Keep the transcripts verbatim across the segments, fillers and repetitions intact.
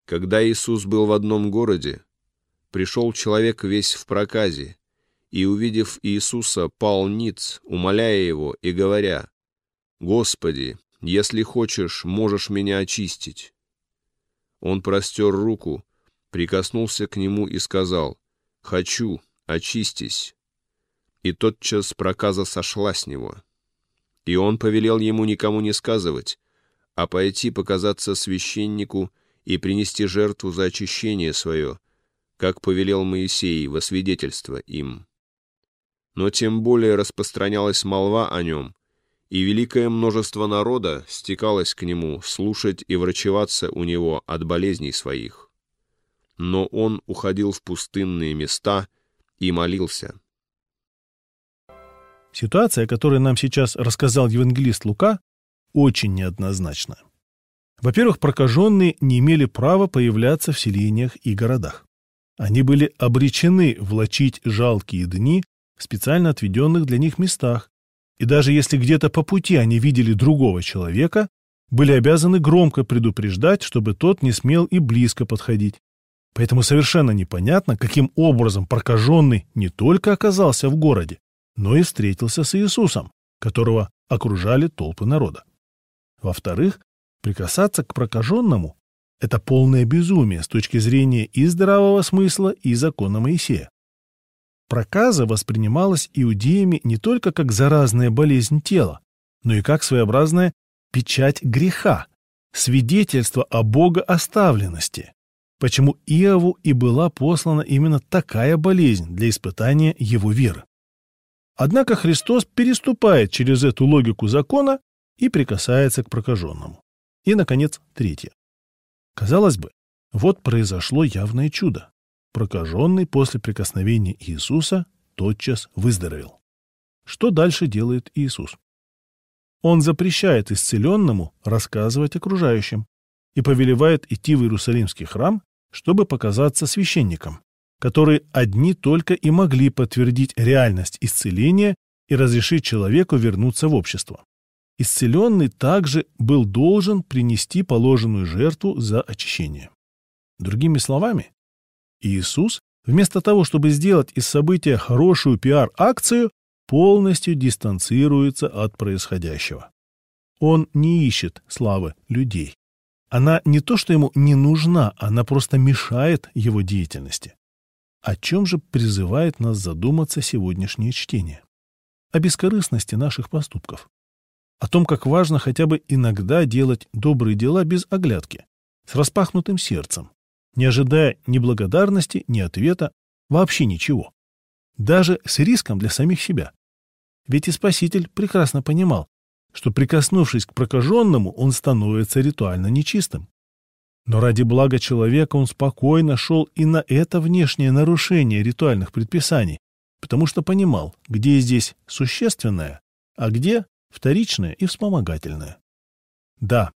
Когда Иисус был в одном городе, пришел человек весь в проказе, и, увидев Иисуса, пал ниц, умоляя его и говоря: «Господи, если хочешь, можешь меня очистить». Он простер руку, прикоснулся к нему и сказал: «Хочу, очистись». И тотчас проказа сошла с него. И он повелел ему никому не сказывать, а пойти показаться священнику и принести жертву за очищение свое, как повелел Моисей во свидетельство им. Но тем более распространялась молва о нем, и великое множество народа стекалось к нему слушать и врачеваться у него от болезней своих. Но он уходил в пустынные места и молился. Ситуация, о которой нам сейчас рассказал евангелист Лука, очень неоднозначна. Во-первых, прокаженные не имели права появляться в селениях и городах. Они были обречены влачить жалкие дни в специально отведенных для них местах, и даже если где-то по пути они видели другого человека, были обязаны громко предупреждать, чтобы тот не смел и близко подходить. Поэтому совершенно непонятно, каким образом прокаженный не только оказался в городе, но и встретился с Иисусом, которого окружали толпы народа. Во-вторых, прикасаться к прокаженному – это полное безумие с точки зрения и здравого смысла, и закона Моисея. Проказа воспринималась иудеями не только как заразная болезнь тела, но и как своеобразная печать греха, свидетельство о богооставленности, почему Иову и была послана именно такая болезнь для испытания его веры. Однако Христос переступает через эту логику закона и прикасается к прокаженному. И, наконец, третье. Казалось бы, вот произошло явное чудо. Прокаженный после прикосновения Иисуса тотчас выздоровел. Что дальше делает Иисус? Он запрещает исцеленному рассказывать окружающим и повелевает идти в Иерусалимский храм, чтобы показаться священникам, которые одни только и могли подтвердить реальность исцеления и разрешить человеку вернуться в общество. Исцеленный также был должен принести положенную жертву за очищение. Другими словами, Иисус, вместо того, чтобы сделать из события хорошую пиар-акцию, полностью дистанцируется от происходящего. Он не ищет славы людей. Она не то, что ему не нужна, она просто мешает его деятельности. О чем же призывает нас задуматься сегодняшнее чтение? О бескорыстности наших поступков. О том, как важно хотя бы иногда делать добрые дела без оглядки, с распахнутым сердцем, не ожидая ни благодарности, ни ответа, вообще ничего. Даже с риском для самих себя. Ведь и Спаситель прекрасно понимал, что, прикоснувшись к прокаженному, он становится ритуально нечистым. Но ради блага человека он спокойно шел и на это внешнее нарушение ритуальных предписаний, потому что понимал, где здесь существенное, а где вторичное и вспомогательное. Да,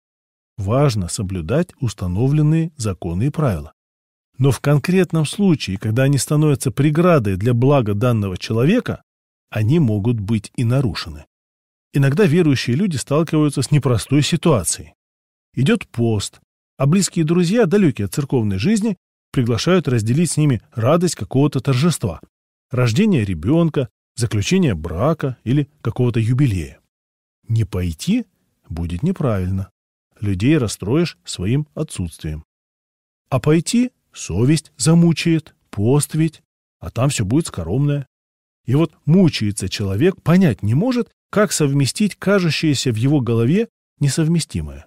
важно соблюдать установленные законы и правила. Но в конкретном случае, когда они становятся преградой для блага данного человека, они могут быть и нарушены. Иногда верующие люди сталкиваются с непростой ситуацией. Идет пост, а близкие друзья, далекие от церковной жизни, приглашают разделить с ними радость какого-то торжества, рождения ребенка, заключения брака или какого-то юбилея. Не пойти будет неправильно. Людей расстроишь своим отсутствием. А пойти совесть замучает, пост ведь, а там все будет скоромное. И вот мучается человек, понять не может, как совместить кажущееся в его голове несовместимое.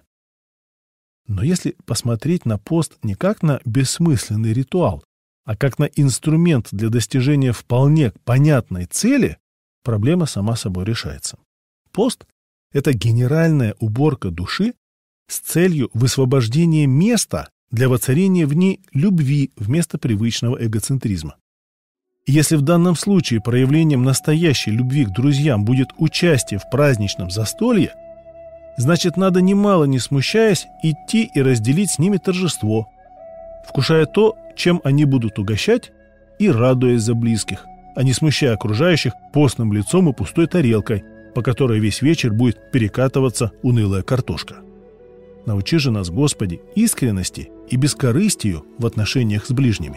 Но если посмотреть на пост не как на бессмысленный ритуал, а как на инструмент для достижения вполне понятной цели, проблема сама собой решается. Пост – это генеральная уборка души с целью высвобождения места для воцарения в ней любви вместо привычного эгоцентризма. И если в данном случае проявлением настоящей любви к друзьям будет участие в праздничном застолье, значит, надо, немало не смущаясь, идти и разделить с ними торжество, вкушая то, чем они будут угощать, и радуясь за близких, а не смущая окружающих постным лицом и пустой тарелкой, по которой весь вечер будет перекатываться унылая картошка. Научи же нас, Господи, искренности и бескорыстию в отношениях с ближними.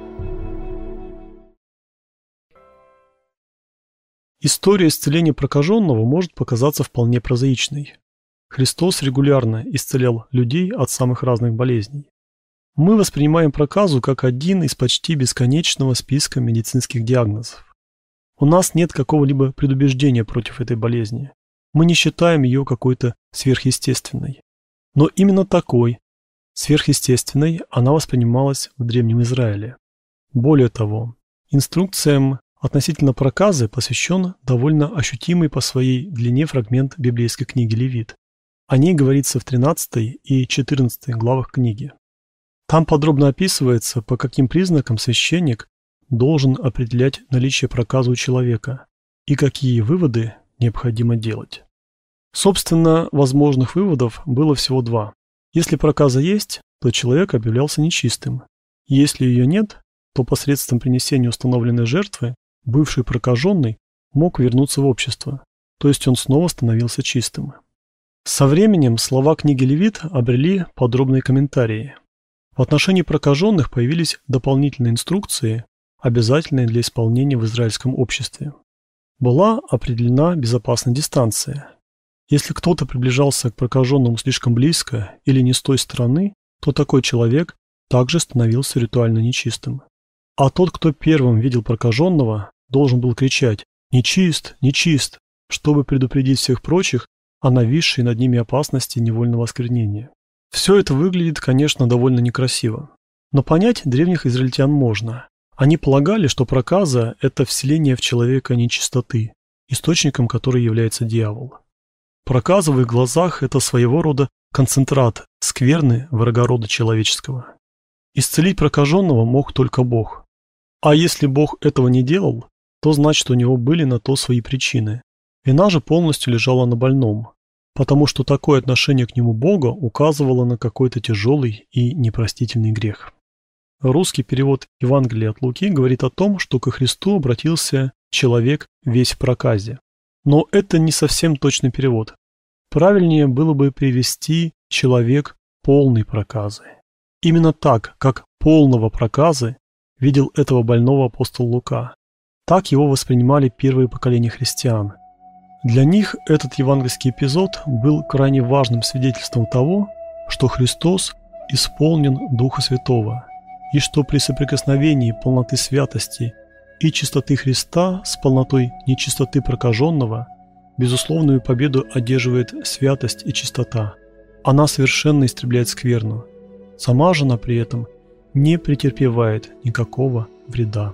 История исцеления прокаженного может показаться вполне прозаичной. Христос регулярно исцелял людей от самых разных болезней. Мы воспринимаем проказу как один из почти бесконечного списка медицинских диагнозов. У нас нет какого-либо предубеждения против этой болезни. Мы не считаем ее какой-то сверхъестественной. Но именно такой, сверхъестественной, она воспринималась в Древнем Израиле. Более того, инструкциям относительно проказы посвящен довольно ощутимый по своей длине фрагмент библейской книги Левит. О ней говорится в тринадцатой и четырнадцатой главах книги. Там подробно описывается, по каким признакам священник должен определять наличие проказы у человека и какие выводы необходимо делать. Собственно, возможных выводов было всего два. Если проказа есть, то человек объявлялся нечистым. Если ее нет, то посредством принесения установленной жертвы бывший прокаженный мог вернуться в общество, то есть он снова становился чистым. Со временем слова книги Левит обрели подробные комментарии. В отношении прокаженных появились дополнительные инструкции, обязательные для исполнения в израильском обществе. Была определена безопасная дистанция. Если кто-то приближался к прокаженному слишком близко или не с той стороны, то такой человек также становился ритуально нечистым. А тот, кто первым видел прокаженного, должен был кричать «Нечист! Нечист!», чтобы предупредить всех прочих о нависшей над ними опасности невольного осквернения. Все это выглядит, конечно, довольно некрасиво. Но понять древних израильтян можно. Они полагали, что проказа – это вселение в человека нечистоты, источником которой является дьявол. Проказа в их глазах – это своего рода концентрат скверны врага рода человеческого. Исцелить прокаженного мог только Бог. А если Бог этого не делал, то значит у него были на то свои причины. Вина же полностью лежала на больном, потому что такое отношение к нему Бога указывало на какой-то тяжелый и непростительный грех. Русский перевод Евангелия от Луки говорит о том, что ко Христу обратился человек весь в проказе. Но это не совсем точный перевод. Правильнее было бы привести «человек полный проказы». Именно так, как полного проказы, видел этого больного апостол Лука. Так его воспринимали первые поколения христиан. Для них этот евангельский эпизод был крайне важным свидетельством того, что Христос исполнен Духа Святого, и что при соприкосновении полноты святости и чистоты Христа с полнотой нечистоты прокаженного безусловную победу одерживает святость и чистота. Она совершенно истребляет скверну. Сама же она при этом не претерпевает никакого вреда.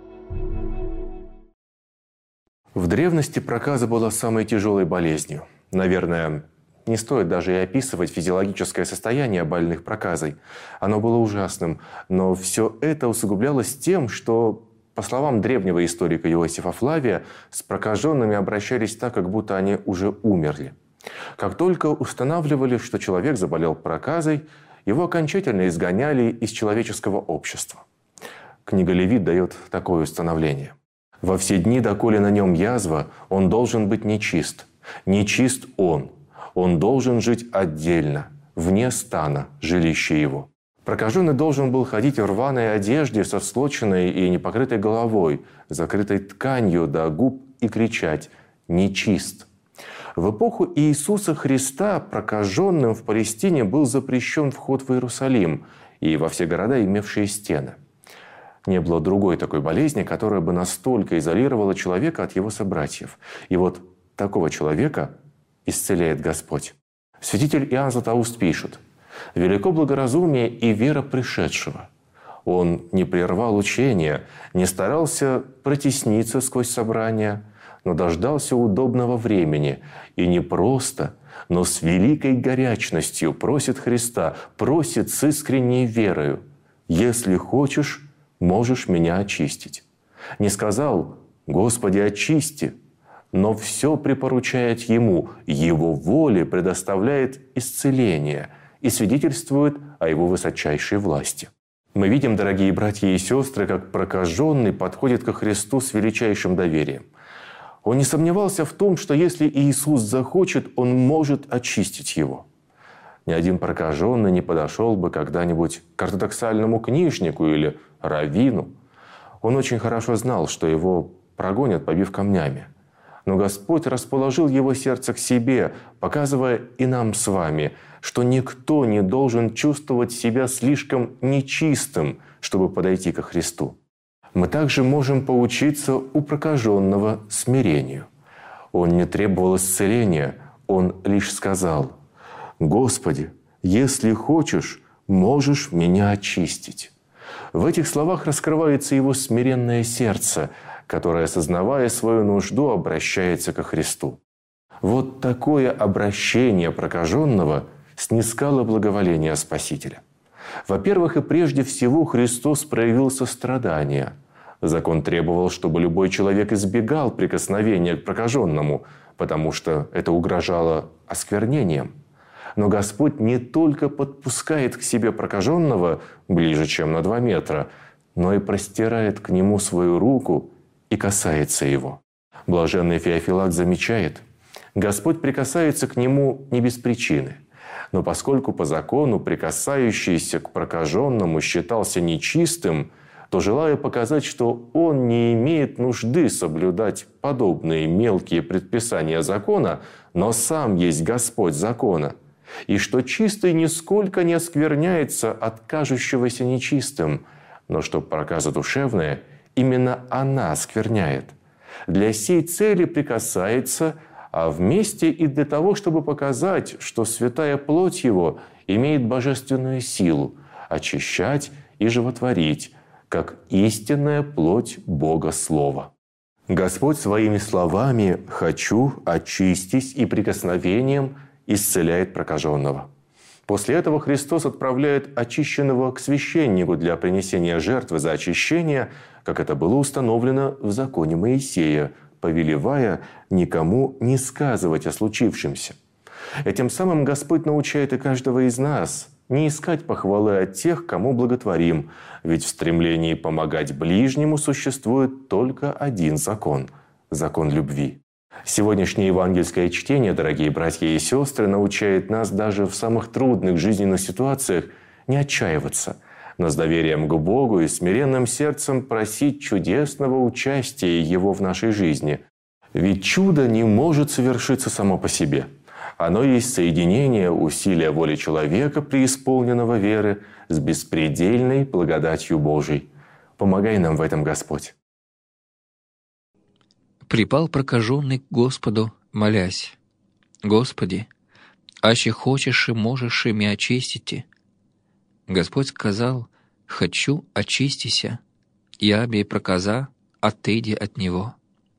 В древности проказа была самой тяжелой болезнью. Наверное, не стоит даже и описывать физиологическое состояние больных проказой. Оно было ужасным, но все это усугублялось тем, что, по словам древнего историка Иосифа Флавия, с прокаженными обращались так, как будто они уже умерли. Как только устанавливали, что человек заболел проказой, его окончательно изгоняли из человеческого общества. Книга Левит дает такое установление. «Во все дни, доколе на нем язва, он должен быть нечист. Нечист он. Он должен жить отдельно, вне стана, жилища его». Прокаженный должен был ходить в рваной одежде со всклоченной и непокрытой головой, закрытой тканью до губ и кричать «Нечист». В эпоху Иисуса Христа прокаженным в Палестине был запрещен вход в Иерусалим и во все города, имевшие стены. Не было другой такой болезни, которая бы настолько изолировала человека от его собратьев. И вот такого человека исцеляет Господь. Святитель Иоанн Златоуст пишет: «Велико благоразумие и вера пришедшего. Он не прервал учения, не старался протесниться сквозь собрания, но дождался удобного времени и не просто, но с великой горячностью просит Христа, просит с искренней верою: если хочешь, можешь меня очистить. Не сказал: Господи, очисти, но все припоручает Ему, Его воле предоставляет исцеление и свидетельствует о Его высочайшей власти». Мы видим, дорогие братья и сестры, как прокаженный подходит ко Христу с величайшим доверием. Он не сомневался в том, что если Иисус захочет, Он может очистить его. Ни один прокаженный не подошел бы когда-нибудь к ортодоксальному книжнику или раввину. Он очень хорошо знал, что его прогонят, побив камнями. Но Господь расположил его сердце к себе, показывая и нам с вами, что никто не должен чувствовать себя слишком нечистым, чтобы подойти ко Христу. Мы также можем поучиться у прокаженного смирению. Он не требовал исцеления, он лишь сказал: «Господи, если хочешь, можешь меня очистить». В этих словах раскрывается его смиренное сердце, которое, осознавая свою нужду, обращается ко Христу. Вот такое обращение прокаженного снискало благоволение Спасителя. Во-первых, и прежде всего Христос проявил сострадание. Закон требовал, чтобы любой человек избегал прикосновения к прокаженному, потому что это угрожало осквернением. Но Господь не только подпускает к себе прокаженного ближе, чем на два метра, но и простирает к нему свою руку и касается его. Блаженный Феофилакт замечает: Господь прикасается к нему не без причины. Но поскольку по закону прикасающийся к прокаженному считался нечистым, то, желая показать, что он не имеет нужды соблюдать подобные мелкие предписания закона, но сам есть Господь закона, и что чистый нисколько не оскверняется от кажущегося нечистым, но что проказа душевная, именно она оскверняет. Для сей цели прикасается, а вместе и для того, чтобы показать, что святая плоть его имеет божественную силу очищать и животворить, как истинная плоть Бога Слова. Господь своими словами «хочу», «очистись» и прикосновением исцеляет прокаженного. После этого Христос отправляет очищенного к священнику для принесения жертвы за очищение, как это было установлено в законе Моисея, повелевая никому не сказывать о случившемся. Этим самым Господь научает и каждого из нас не искать похвалы от тех, кому благотворим, ведь в стремлении помогать ближнему существует только один закон – закон любви. Сегодняшнее евангельское чтение, дорогие братья и сестры, научает нас даже в самых трудных жизненных ситуациях не отчаиваться, но с доверием к Богу и смиренным сердцем просить чудесного участия Его в нашей жизни. Ведь чудо не может совершиться само по себе. Оно есть соединение усилия воли человека, преисполненного веры, с беспредельной благодатью Божией. Помогай нам в этом, Господь. Припал прокаженный к Господу, молясь: «Господи, аще хочешь и можешь ими очистите». Господь сказал: «Хочу, очистися, яби и проказа, отыди от него».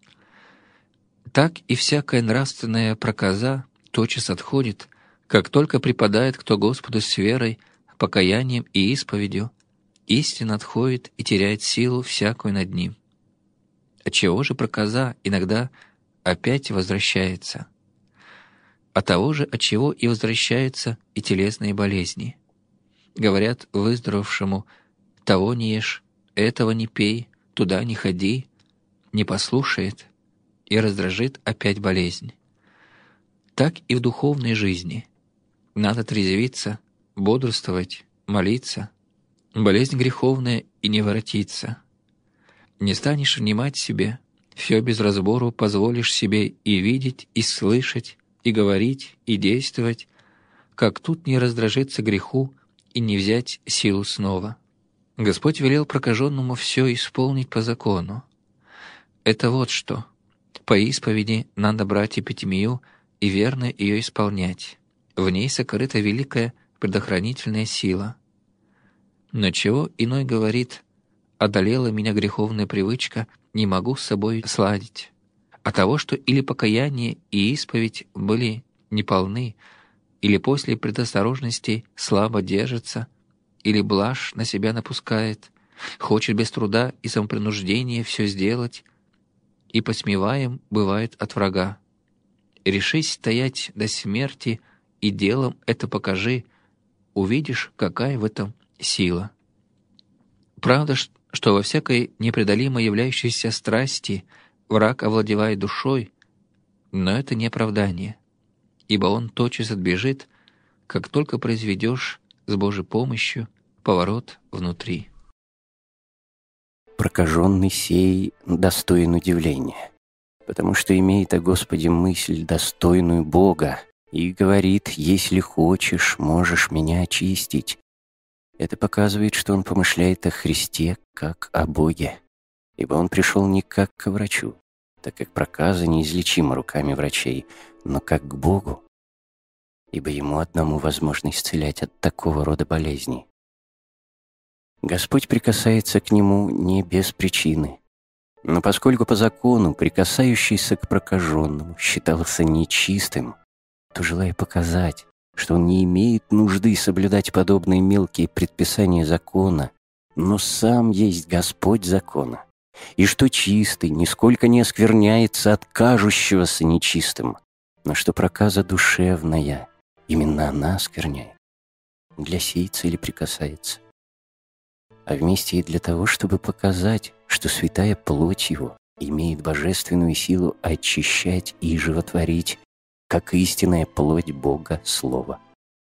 Так и всякая нравственная проказа тотчас отходит, как только припадает кто Господу с верой, покаянием и исповедью, истина отходит и теряет силу всякую над ним. Отчего же проказа иногда опять возвращается? От того же, от чего и возвращаются и телесные болезни. Говорят выздоровевшему: того не ешь, этого не пей, туда не ходи, не послушает, и раздражит опять болезнь. Так и в духовной жизни. Надо трезвиться, бодрствовать, молиться. Болезнь греховная и не воротится. Не станешь внимать себе, все без разбору позволишь себе и видеть, и слышать, и говорить, и действовать, как тут не раздражиться греху и не взять силу снова. Господь велел прокаженному все исполнить по закону. Это вот что. По исповеди надо брать эпитемию и верно ее исполнять. В ней сокрыта великая предохранительная сила. Но чего иной говорит: «Одолела меня греховная привычка, не могу с собой сладить». От того, что или покаяние и исповедь были неполны, или после предосторожности слабо держится, или блажь на себя напускает, хочет без труда и самопринуждения все сделать, и посмеваем бывает от врага. Решись стоять до смерти, и делом это покажи, увидишь, какая в этом сила. Правда, что во всякой непреодолимо являющейся страсти враг овладевает душой, но это не оправдание, ибо он тотчас отбежит, как только произведешь с Божьей помощью поворот внутри. Прокаженный сей достоин удивления, потому что имеет о Господе мысль, достойную Бога, и говорит: «Если хочешь, можешь меня очистить». Это показывает, что он помышляет о Христе как о Боге, ибо он пришел не как к врачу, так как проказа неизлечима руками врачей, но как к Богу, ибо ему одному возможно исцелять от такого рода болезней. Господь прикасается к нему не без причины, но поскольку по закону прикасающийся к прокаженному считался нечистым, то, желая показать, что он не имеет нужды соблюдать подобные мелкие предписания закона, но сам есть Господь закона, и что чистый нисколько не оскверняется от кажущегося нечистым, но что проказа душевная, именно она оскверняет, для сей цели прикасается. А вместе и для того, чтобы показать, что святая плоть его имеет божественную силу очищать и животворить, как истинная плоть Бога Слова.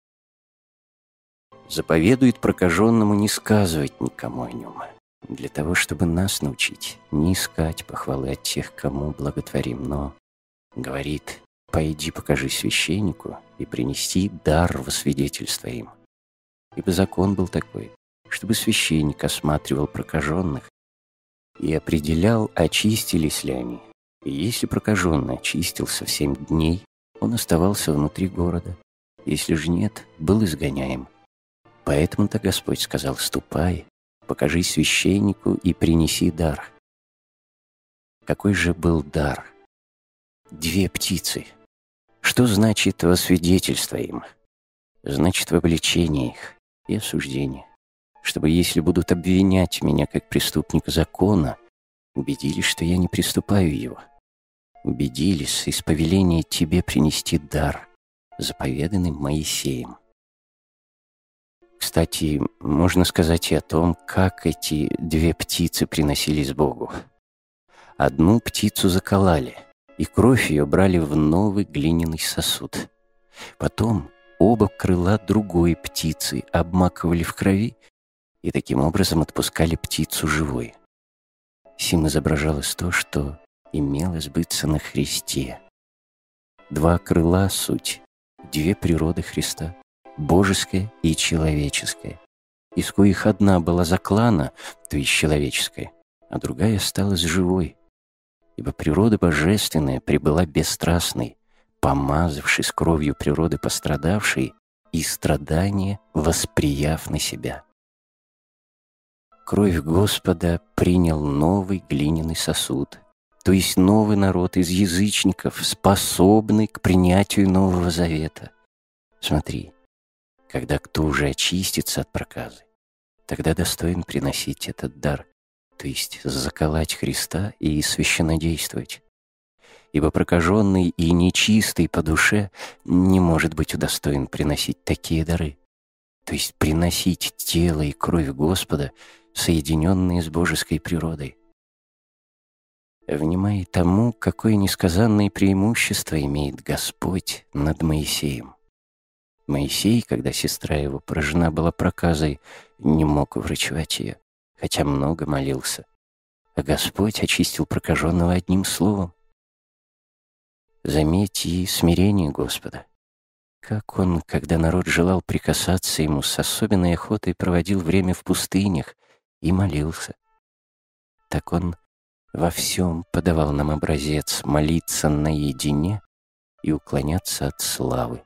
Заповедует прокаженному не сказывать никому о нем, для того, чтобы нас научить не искать похвалы от тех, кому благотворим, но говорит: «Пойди покажи священнику и принеси дар во свидетельство им». Ибо закон был такой, чтобы священник осматривал прокаженных и определял, очистились ли они. И если прокаженный очистился в семь дней, он оставался внутри города. Если же нет, был изгоняем. Поэтому-то Господь сказал: «Ступай, покажи священнику и принеси дар». Какой же был дар? Две птицы. Что значит во свидетельство им? Значит, в обличение их и осуждение. Чтобы, если будут обвинять меня как преступника закона, убедились, что я не приступаю его. Убедились из повеления тебе принести дар, заповеданный Моисеем. Кстати, можно сказать и о том, как эти две птицы приносились Богу. Одну птицу закололи, и кровь ее брали в новый глиняный сосуд. Потом оба крыла другой птицы обмакивали в крови и таким образом отпускали птицу живой. Сим изображалось то, что имело сбыться на Христе. Два крыла — суть, две природы Христа, божеская и человеческая, из коих одна была заклана, то есть человеческая, а другая осталась живой, ибо природа божественная прибыла бесстрастной, помазавшись кровью природы пострадавшей и страдания восприяв на себя. Кровь Господа принял новый глиняный сосуд, то есть новый народ из язычников, способный к принятию Нового Завета. Смотри, когда кто уже очистится от проказы, тогда достоин приносить этот дар, то есть заколоть Христа и священнодействовать. Ибо прокаженный и нечистый по душе не может быть удостоен приносить такие дары, то есть приносить тело и кровь Господа, соединенные с божеской природой. Внимай тому, какое несказанное преимущество имеет Господь над Моисеем. Моисей, когда сестра его поражена была проказой, не мог врачевать ее, хотя много молился. А Господь очистил прокаженного одним словом. Заметь и смирение Господа. Как он, когда народ желал прикасаться ему, с особенной охотой проводил время в пустынях и молился. Так он во всем подавал нам образец молиться наедине и уклоняться от славы.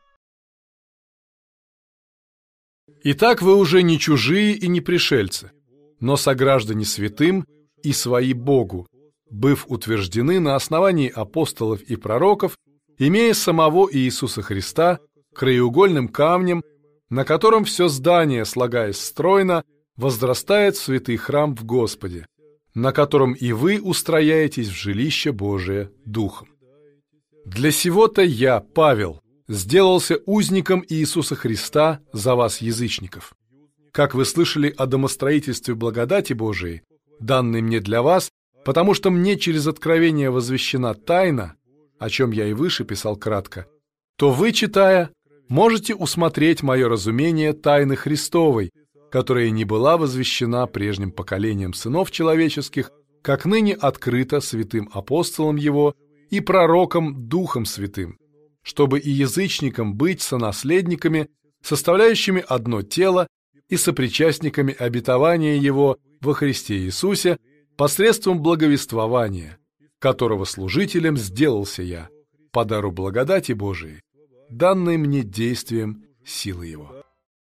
Итак, вы уже не чужие и не пришельцы, но сограждане святым и свои Богу, быв утверждены на основании апостолов и пророков, имея самого Иисуса Христа краеугольным камнем, на котором все здание, слагаясь стройно, возрастает в святый храм в Господе, на котором и вы устрояетесь в жилище Божие Духом. Для сего-то я, Павел, сделался узником Иисуса Христа за вас, язычников. Как вы слышали о домостроительстве благодати Божией, данной мне для вас, потому что мне через откровение возвещена тайна, о чем я и выше писал кратко, то вы, читая, можете усмотреть мое разумение тайны Христовой, которая не была возвещена прежним поколением сынов человеческих, как ныне открыто святым апостолом его и пророком Духом Святым, чтобы и язычникам быть сонаследниками, составляющими одно тело и сопричастниками обетования его во Христе Иисусе посредством благовествования, которого служителем сделался я, по дару благодати Божией, данной мне действием силы его.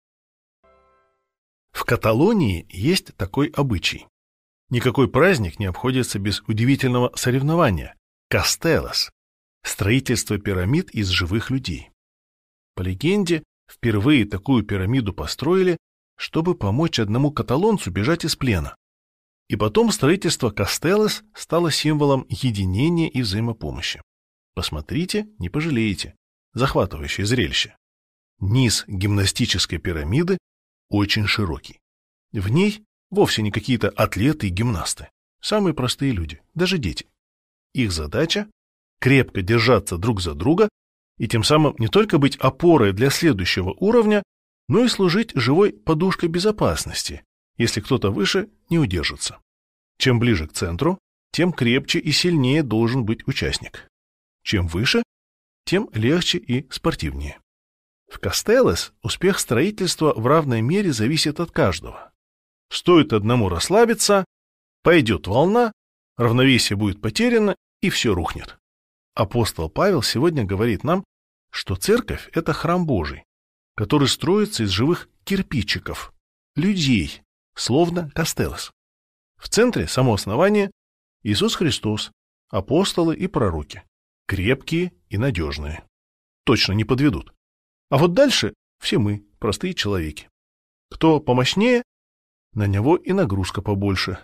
В Каталонии есть такой обычай. Никакой праздник не обходится без удивительного соревнования – кастелос – строительство пирамид из живых людей. По легенде, впервые такую пирамиду построили, чтобы помочь одному каталонцу бежать из плена. И потом строительство кастелос стало символом единения и взаимопомощи. Посмотрите, не пожалеете. Захватывающее зрелище. Низ гимнастической пирамиды очень широкий. В ней вовсе не какие-то атлеты и гимнасты. Самые простые люди, даже дети. Их задача – крепко держаться друг за друга и тем самым не только быть опорой для следующего уровня, но и служить живой подушкой безопасности, если кто-то выше не удержится. Чем ближе к центру, тем крепче и сильнее должен быть участник. Чем выше, тем легче и спортивнее. В кастелос успех строительства в равной мере зависит от каждого. Стоит одному расслабиться, пойдет волна, равновесие будет потеряно и все рухнет. Апостол Павел сегодня говорит нам, что церковь – это храм Божий, который строится из живых кирпичиков, людей, словно кастелос. В центре само основание – Иисус Христос, апостолы и пророки, крепкие и надежные. Точно не подведут. А вот дальше все мы, простые человеки. Кто помощнее, на него и нагрузка побольше.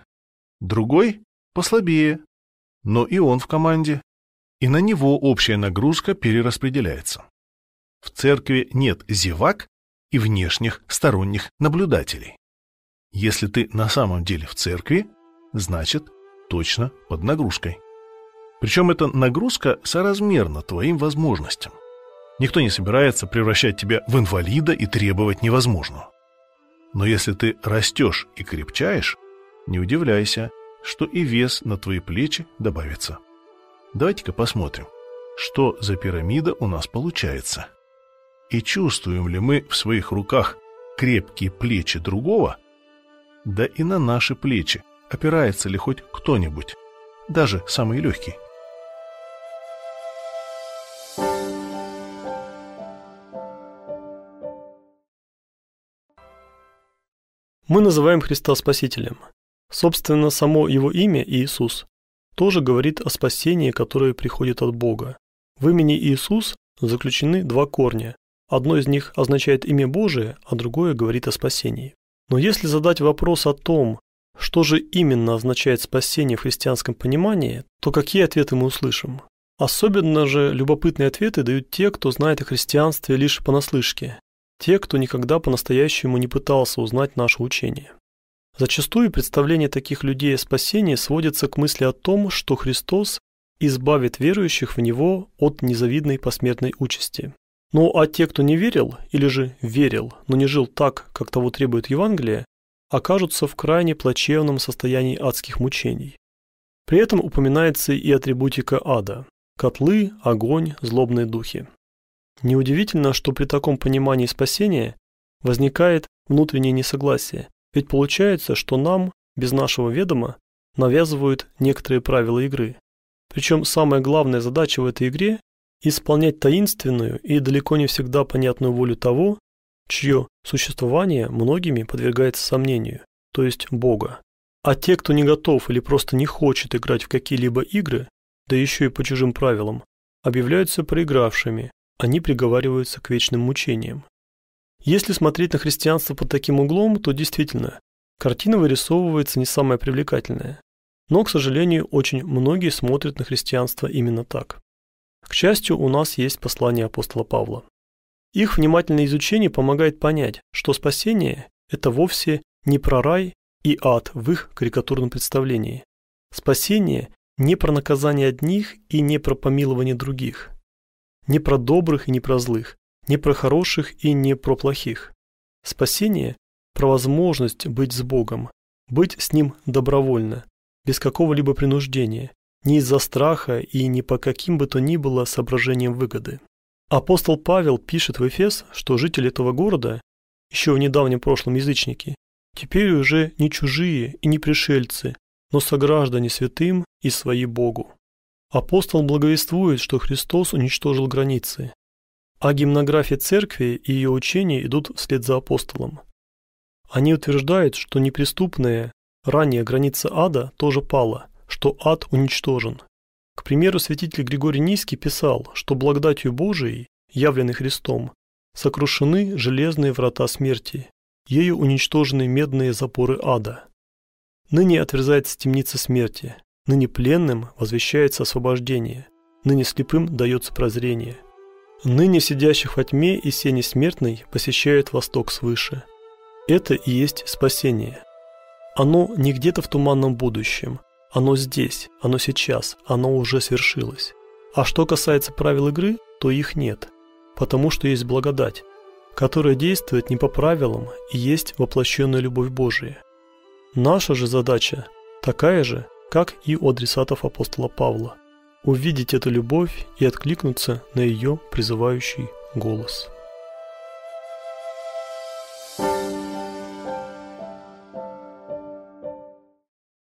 Другой послабее, но и он в команде, и на него общая нагрузка перераспределяется. В церкви нет зевак и внешних сторонних наблюдателей. Если ты на самом деле в церкви, значит, точно под нагрузкой. Причем эта нагрузка соразмерна твоим возможностям. Никто не собирается превращать тебя в инвалида и требовать невозможного. Но если ты растешь и крепчаешь, не удивляйся, что и вес на твои плечи добавится. Давайте-ка посмотрим, что за пирамида у нас получается. И чувствуем ли мы в своих руках крепкие плечи другого, да и на наши плечи опирается ли хоть кто-нибудь, даже самый легкий. Мы называем Христа Спасителем. Собственно, само Его имя, Иисус, тоже говорит о спасении, которое приходит от Бога. В имени Иисус заключены два корня. Одно из них означает имя Божие, а другое говорит о спасении. Но если задать вопрос о том, что же именно означает спасение в христианском понимании, то какие ответы мы услышим? Особенно же любопытные ответы дают те, кто знает о христианстве лишь понаслышке. Те, кто никогда по-настоящему не пытался узнать наше учение. Зачастую представление таких людей о спасении сводится к мысли о том, что Христос избавит верующих в Него от незавидной посмертной участи. Ну а те, кто не верил, или же верил, но не жил так, как того требует Евангелие, окажутся в крайне плачевном состоянии адских мучений. При этом упоминается и атрибутика ада – котлы, огонь, злобные духи. Неудивительно, что при таком понимании спасения возникает внутреннее несогласие, ведь получается, что нам, без нашего ведома, навязывают некоторые правила игры. Причем самая главная задача в этой игре – исполнять таинственную и далеко не всегда понятную волю того, чье существование многими подвергается сомнению, то есть Бога. А те, кто не готов или просто не хочет играть в какие-либо игры, да еще и по чужим правилам, объявляются проигравшими, они приговариваются к вечным мучениям. Если смотреть на христианство под таким углом, то действительно, картина вырисовывается не самая привлекательная. Но, к сожалению, очень многие смотрят на христианство именно так. К счастью, у нас есть послание апостола Павла. Их внимательное изучение помогает понять, что спасение – это вовсе не про рай и ад в их карикатурном представлении. Спасение не про наказание одних и не про помилование других. Не про добрых и не про злых, не про хороших и не про плохих. Спасение – про возможность быть с Богом, быть с Ним добровольно, без какого-либо принуждения, не из-за страха и не по каким бы то ни было соображениям выгоды. Апостол Павел пишет в Эфес, что жители этого города, еще в недавнем прошлом язычники, теперь уже не чужие и не пришельцы, но сограждане святым и свои Богу. Апостол благовествует, что Христос уничтожил границы, а гимнография церкви и ее учения идут вслед за апостолом. Они утверждают, что неприступная ранее граница ада тоже пала, что ад уничтожен. К примеру, святитель Григорий Низкий писал, что благодатью Божией, явленной Христом, сокрушены железные врата смерти, ею уничтожены медные запоры ада. Ныне отверзается темница смерти, ныне пленным возвещается освобождение, ныне слепым дается прозрение. Ныне сидящих во тьме и сене смертной посещает восток свыше. Это и есть спасение. Оно не где-то в туманном будущем, оно здесь, оно сейчас, оно уже свершилось. А что касается правил игры, то их нет, потому что есть благодать, которая действует не по правилам и есть воплощенная любовь Божия. Наша же задача такая же, как и у адресатов апостола Павла – увидеть эту любовь и откликнуться на ее призывающий голос.